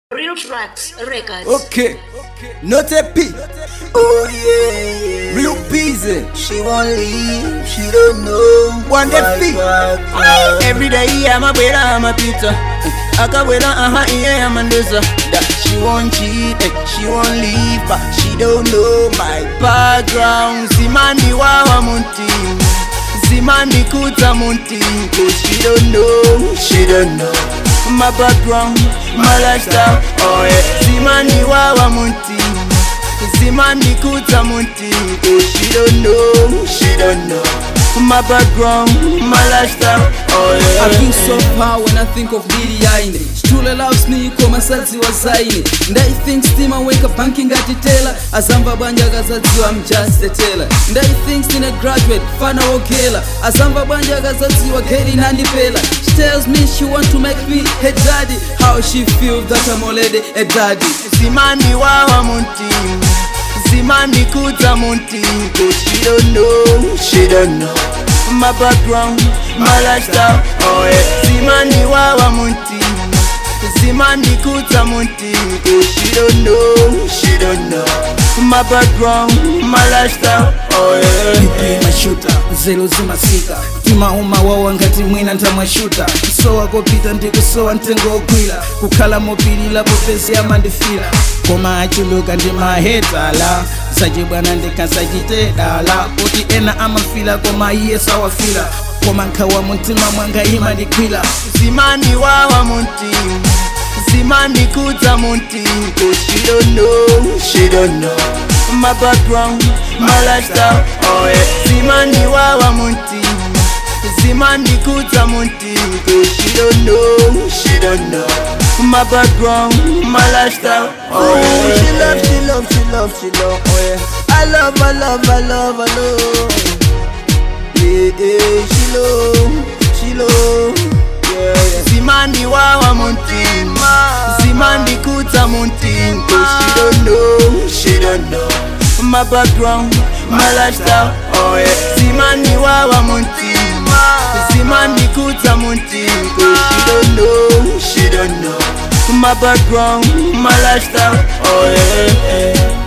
Real Tracks Records. Okay, not a P. Oh yeah, Real peasy. she won't leave, she don't know. One day feet. Every day I'm a better, I'm a pizza. I can wait yeah, I'm a loser. That she won't cheat, she won't leave, but she don't know my background. Simani wawa munti, Simani kuta munti, cause she don't know my background, my lifestyle. Oh yeah, Simani wawa munti, Simani kuta munti, cause she don't know my background, my lifestyle. Oh yeah, I feel so proud when I think of Didi Aine. Stule loves me kwa masazi wa zaine. And I think steam I wake up banking at the teller. Azamba banja gazazi I'm just a teller. And I think still a graduate, fana okela. Azamba banja gazazi wa getting handy pela. She tells me she want to make me her daddy. How she feels that I'm already a daddy. Simani wawa munti, Simani kuta munti, cause she don't know my background, my lifestyle. Oh yeah, Simani wawa munti, Simani kuta munti, cause she don't know my background, my lifestyle. Oh yeah, mashuta zero zimasika tima uma wawa ngati mwina ntamwashuta kusowa kopita ndikusowa ntengo okwila kukhala mopilila popezi amandifila koma achuluka ndi mahetala sajibwana ndikasachitedala kuti ena amafila koma iye sawafila koma nkhawa muntima mwanga imandikwila. Simani wawa munti, Simani kuta munti, cause she don't know my background, my lifestyle. Oh yeah, Simani wawa munti, Simani kuta munti, cause she don't know my background, my lifestyle. Oh yeah, she love. Oh yeah, I love. Yeah, she love. Yeah. Simani wawa munti, Simani kuta munti, cause she don't know my background, my lifestyle. Oh yeah, Simani wawa munti, Simani kuta munti, cause she don't know my background, my lifestyle. Oh yeah.